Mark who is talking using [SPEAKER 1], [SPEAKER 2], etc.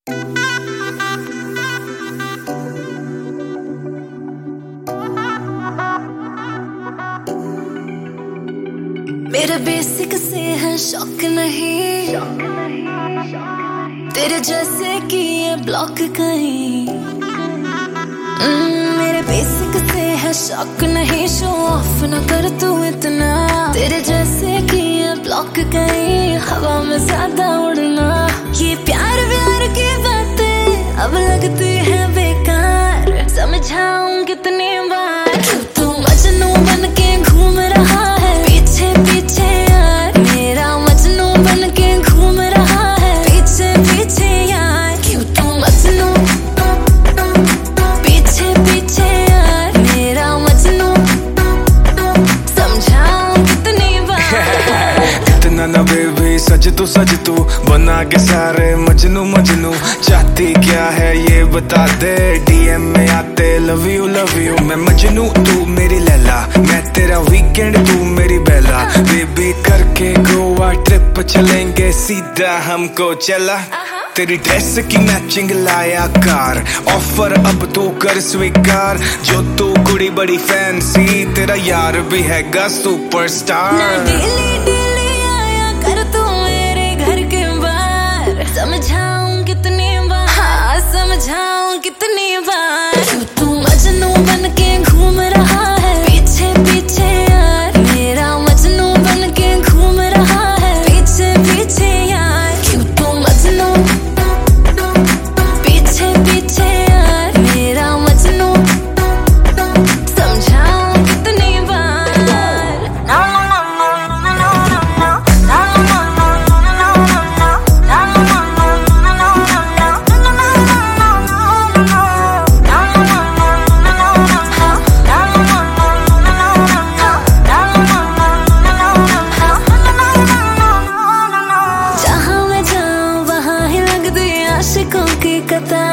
[SPEAKER 1] मेरे बेसिक से है शौक नहीं, तेरे जैसे कि ये ब्लॉक कहीं। मेरे बेसिक से है शौक नहीं, शो ऑफ न कर तू इतना। तेरे जैसे कि ये ब्लॉक कहीं, हवा में ज्यादा उड़ना। ये प्यार व्यार की बातें अब लगती है बेकार, समझाऊं कितनी बार। तू मजनू बन के घूम रहा है पीछे पीछे यार, मेरा मजनू बन के घूम रहा है पीछे पीछे यार। क्यों तू मजनू पीछे पीछे यार, मेरा मजनू समझाऊं कितनी बार।
[SPEAKER 2] इतना ना बेबी सज तू बना के सारे मजनू मजनू। चाहती क्या है ये बता दे, डीएम में आते लव यू मैं मजनू तू मेरी लैला, मैं तेरा वीकेंड तू मेरी बेला। बेबी करके गोवा ट्रिप चलेंगे सीधा हमको चला। तेरी ड्रेस की मैचिंग लाया कार, ऑफर अब तो कर स्वीकार। जो तू कुड़ी बड़ी फैंसी, तेरा यार भी हैगा सुपरस्टार।
[SPEAKER 1] समझाऊं कितनी बार, हाँ समझाऊं कितनी बार। तू मजनू बन के घूम रहा है पीछे पीछे यार, मेरा मजनू बन के घूम रहा है पीछे पीछे यार। क्यों तू मजनू पीछे पीछे यार, मेरा मजनू समझाऊं कितनी बार। आशिकों की कतार